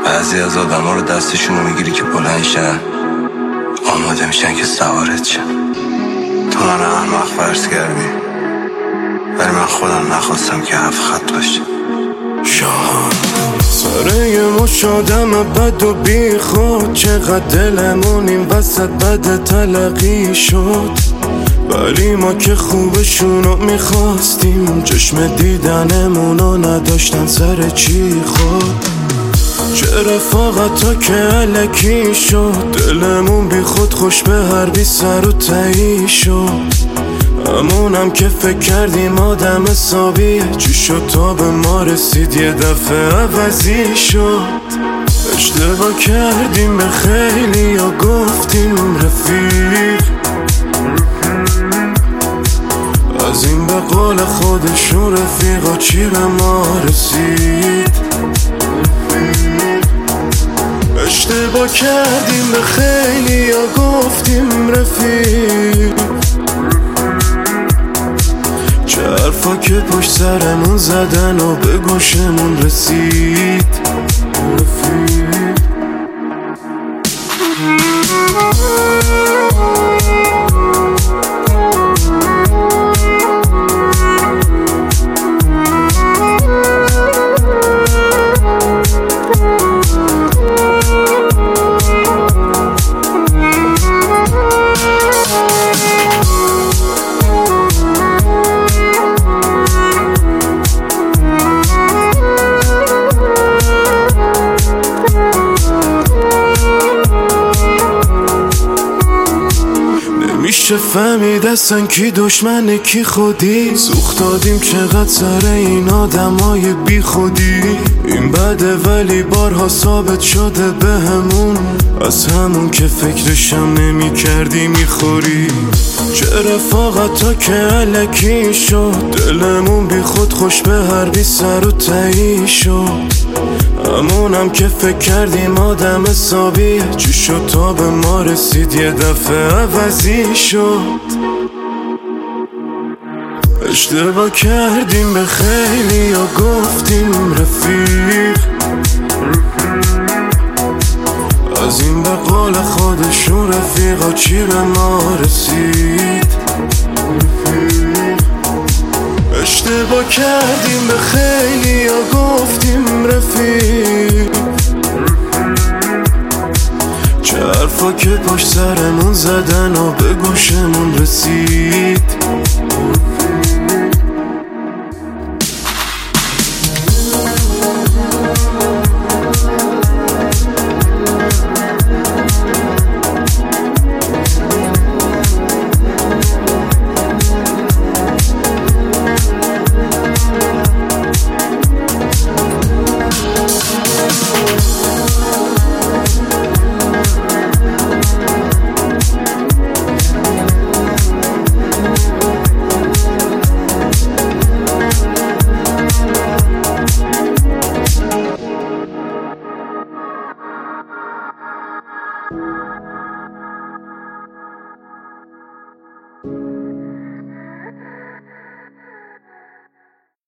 بعضی از آدم رو دستشون رو میگیری که بلند شن، آماده میشن که سوارت شن. تو من احمق فرض کردی، ولی من خودم نخواستم که 7 خط باشه. شاهان سره یه مش آدم بد و بی خود، چقدر دلمون این وسط بد تلقی شد، ولی ما که خوبشونو میخواستیم، چشم دیدنمونو نداشتن سر چی خود. چه رفاقتا که علکی شد، دلمون بی خود خوش به هر بی سر و تایی شد. همونم که فکر کردیم آدم حسابیه، چی شد تا به ما رسید یه دفعه عوضی شد. اشتباه کردیم به خیلی یا گفتیم رفیق، از این به قول خودشون رفیقا چی به ما رسید. اشتباه کردیم به خیلی یا گفتیم رفیق، چه حرفا که پشت سرمون زدن و به گوشمون رسید. میشه فهمید اصلا کی دشمنه کی خودی، سوخت دادیم چقدر سر این آدمای بی خودی. این بده ولی بارها ثابت شده به همون، از همون که فکرشم نمی کردی میخوری. چه رفاقتا که علکی شد، دلمون بی خود خوش به هر بی سر و تایی شد. همونم که فکر کردیم آدم حسابیه، چی شد تا به ما رسید یه دفعه عوضی شد. اشتباه کردیم به خیلی یا گفتیم رفیق، از این به قول خودشون رفیقا چی به ما رسید. اشتباه کردیم به خیلی یا گفتیم رفیق، چه حرفا که پشت سرمون زدن و به گوشمون رسید.